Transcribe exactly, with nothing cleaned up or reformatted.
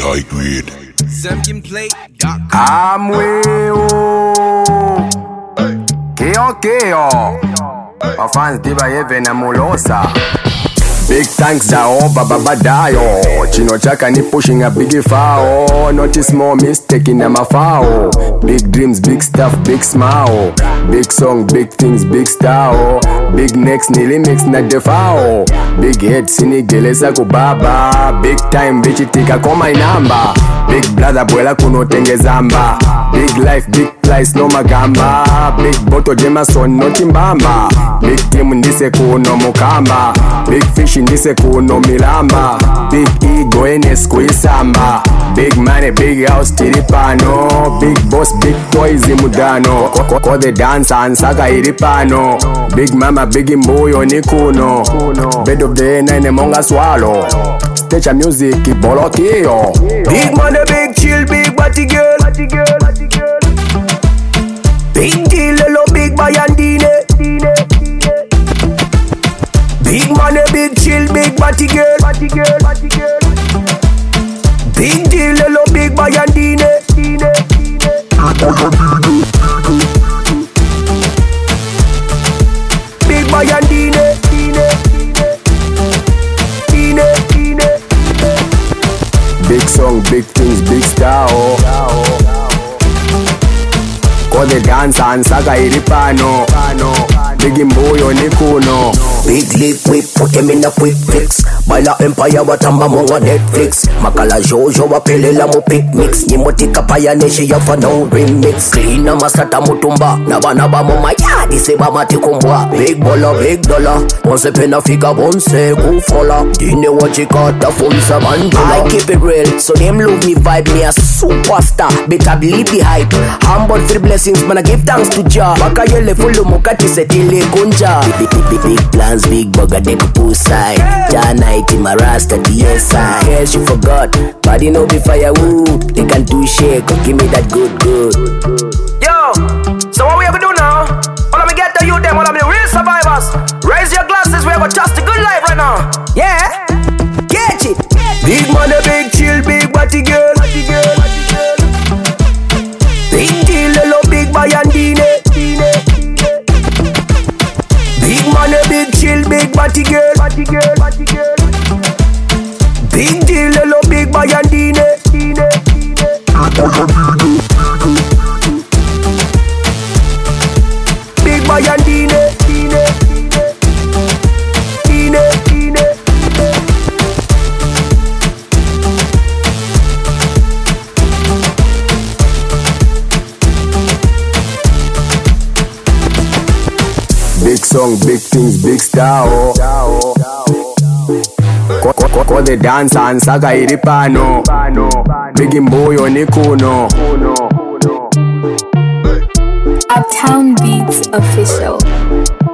high grade. I'm way Keo Keo Wafans diba yeve na mulosa. Big thanks da oba baba dayo. Chino chaka ni pushing a biggie foul. Not a small mistake in my foul. Big dreams, big stuff, big smile. Big song, big things, big style. Big necks, nili mix na defao. Big head, sinigeleza kubaba. Big time, bitch tika kwa my number. Big brother, bwela kuno tenge zamba. Big life, big price, no magamba. Big boto Jameson, no timbamba. Big team, ndise kuno mukamba. Big fish, ndise kuno milamba. Big ego, enes kuisamba. Big money, big house, tiripano. Big boss, big toys, imudano. Ko the dance, ansaka iripano. Big mama, big imbuyo, nikuno. Bed of the nine, monga swallow. Stage music, bolo kio. Big money, big chill, big body girl. Big deal, hello, big bayandine. Big money, big chill, big body girl. Big deal, hello, big bayandine. Big bayandine. Big song, big things, big star. Ko the dance and saga iripano. Big imbuyo nikuno. Big lip whip, put him in a quick fix. Baila Empire watamba monga Netflix. Makala Jojo wapelela mo picnics. Nimotika paya neshi yafa no remix. Clean na masata mutumba. Naba naba mo mayadi seba mati kumbwa. Big baller, big dollar. Once pena fika bonse kufola. Dine wachikata funsa mandula. I keep it real, so them love me vibe. Me a superstar, better believe the hype. Humble for the blessings, man I give thanks to Jah. Baka yele fulu mukati setile kunja. Big, big, big, big plans, big bugger deck poolside. Jah night in my rasta D S I. Yes, you forgot, body no be firewood. They can do shake, give me that good, good. Yo, so what we have to do now? All of me get to you them, all of me real survivors. Raise your glasses, we have a just a good life right now. Yeah, get it. Big money, big chill, big body girl. Big deal, hello, big bayandine. Big money, big chill, big body girl. Big deal, hello, big bayandine. Big bayandine. Big song, big things, big star. Ko the dance and saga iripano. Big imbuyo nikuno. Uptown Beats Official.